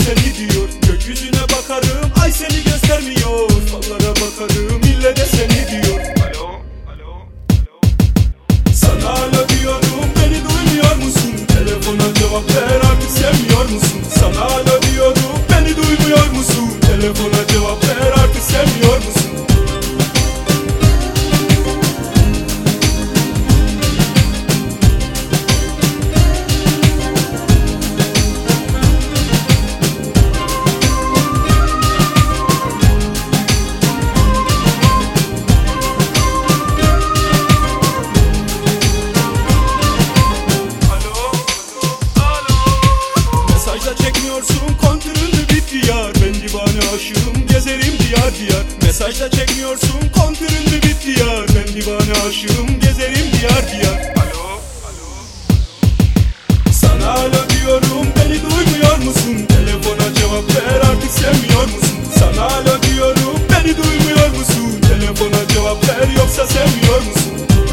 seni diyor. Gökyüzüne bakarım ay seni göstermiyor. Fallara bakarım ille de seni diyor. Alo, alo, alo. Sana alo diyorum beni duymuyor musun? Telefona cevap ver artık sevmiyor musun? Sana alo diyorum beni duymuyor musun? Telefona cevap ver artık sevmiyor musun? Mesajda çekmiyorsun kontürünü bitti yar. Ben divane aşığım gezerim diyar diyar. Mesajda çekmiyorsun kontürünü bitti yar. Ben divane aşığım gezerim diyar diyar. Alo, alo. Sana alo diyorum beni duymuyor musun? Telefona cevap ver artık sevmiyor musun? Sana alo diyorum beni duymuyor musun? Telefona cevap ver yoksa sevmiyor musun?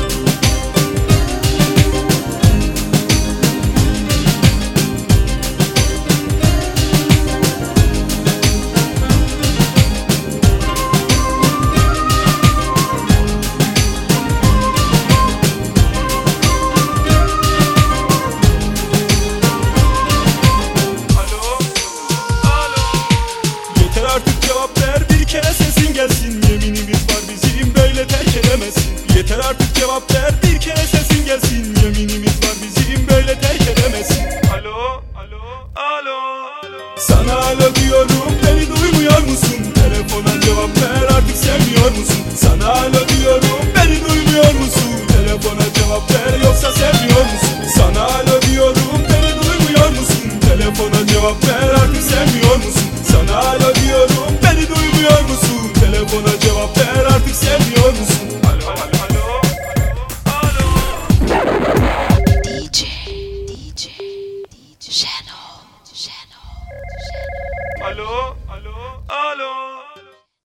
Yeter artık cevap ver bir kere sesin gelsin. Yeminimiz var bizim böyle terk edemezsin. Yeter artık cevap ver bir kere sesin gelsin. Yeminimiz var bizim böyle terk edemezsin. Alo, alo, alo, alo. Sana alo diyorum beni duymuyor musun? Telefona cevap ver artık sevmiyor musun? Sana alo diyorum beni duymuyor musun? Telefona cevap ver yoksa sevmiyor musun? Sana alo diyorum beni duymuyor musun? Telefona cevap ver artık sevmiyor musun? Sana alo diyorum beni duymuyor musun? Telefona cevap ver artık sevmiyor musun? Alo, alo, alo. DJ Şenol. Alo, alo, alo.